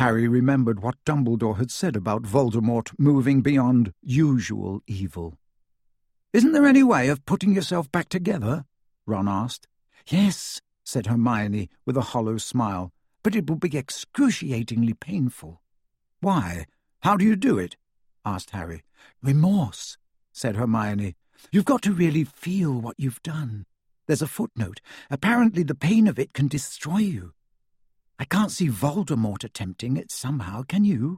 Harry remembered what Dumbledore had said about Voldemort moving beyond usual evil. "Isn't there any way of putting yourself back together?" Ron asked. "Yes," said Hermione with a hollow smile, "but it will be excruciatingly painful." "Why? How do you do it?" asked Harry. "Remorse," said Hermione. "You've got to really feel what you've done. There's a footnote. Apparently the pain of it can destroy you. I can't see Voldemort attempting it somehow, can you?"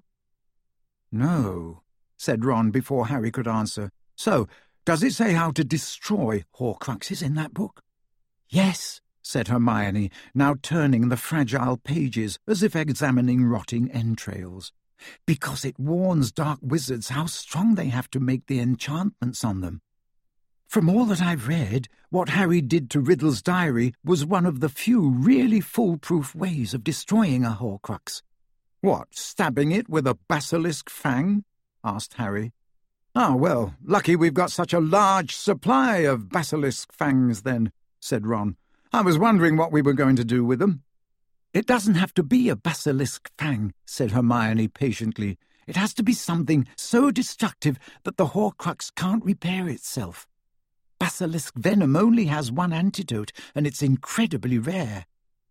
"No," said Ron before Harry could answer. "So, does it say how to destroy Horcruxes in that book?" "Yes," said Hermione, now turning the fragile pages as if examining rotting entrails. "Because it warns dark wizards how strong they have to make the enchantments on them. From all that I've read, what Harry did to Riddle's diary was one of the few really foolproof ways of destroying a Horcrux." "What, stabbing it with a basilisk fang?" asked Harry. "Ah, well, lucky we've got such a large supply of basilisk fangs then," said Ron. "I was wondering what we were going to do with them." "It doesn't have to be a basilisk fang," said Hermione patiently. "It has to be something so destructive that the Horcrux can't repair itself. Basilisk venom only has one antidote, and it's incredibly rare."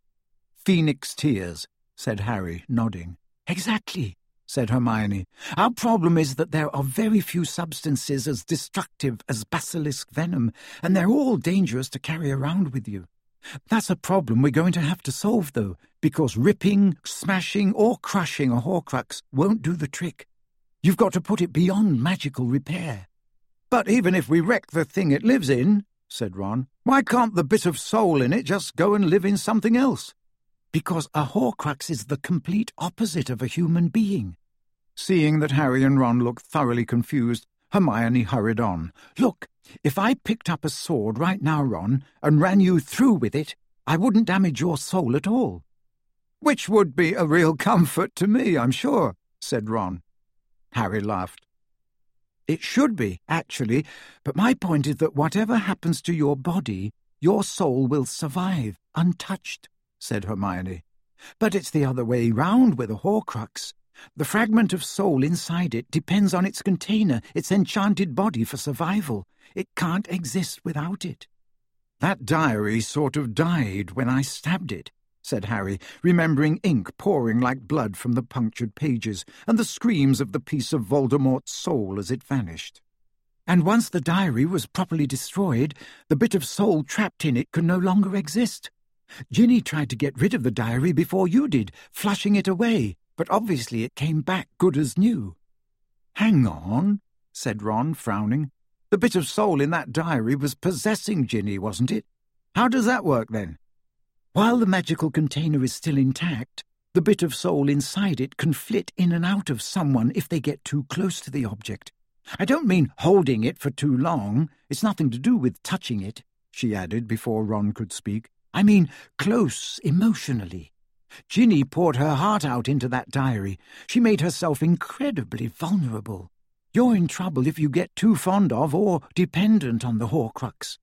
"Phoenix tears," said Harry, nodding. "Exactly," said Hermione. "Our problem is that there are very few substances as destructive as basilisk venom, and they're all dangerous to carry around with you. That's a problem we're going to have to solve, though, because ripping, smashing, or crushing a Horcrux won't do the trick. You've got to put it beyond magical repair." "But even if we wreck the thing it lives in," said Ron, "why can't the bit of soul in it just go and live in something else?" "Because a Horcrux is the complete opposite of a human being." Seeing that Harry and Ron looked thoroughly confused, Hermione hurried on. "Look, if I picked up a sword right now, Ron, and ran you through with it, I wouldn't damage your soul at all." "Which would be a real comfort to me, I'm sure," said Ron. Harry laughed. "It should be, actually, but my point is that whatever happens to your body, your soul will survive, untouched," said Hermione. "But it's the other way round with a Horcrux. The fragment of soul inside it depends on its container, its enchanted body for survival. It can't exist without it." "That diary sort of died when I stabbed it," said Harry, remembering ink pouring like blood from the punctured pages, and the screams of the piece of Voldemort's soul as it vanished. "And once the diary was properly destroyed, the bit of soul trapped in it could no longer exist. Ginny tried to get rid of the diary before you did, flushing it away, but obviously it came back good as new." "Hang on," said Ron, frowning. "The bit of soul in that diary was possessing Ginny, wasn't it? How does that work, then?" "While the magical container is still intact, the bit of soul inside it can flit in and out of someone if they get too close to the object. I don't mean holding it for too long. It's nothing to do with touching it," she added before Ron could speak. "I mean close emotionally. Ginny poured her heart out into that diary. She made herself incredibly vulnerable. You're in trouble if you get too fond of or dependent on the Horcrux."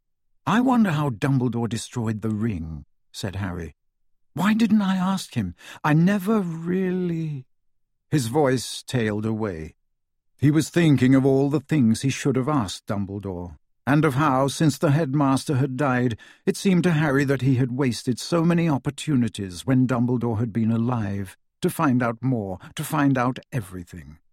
"I wonder how Dumbledore destroyed the ring," said Harry. "Why didn't I ask him? I never really—" His voice tailed away. He was thinking of all the things he should have asked Dumbledore, and of how, since the headmaster had died, it seemed to Harry that he had wasted so many opportunities when Dumbledore had been alive, to find out more, to find out everything.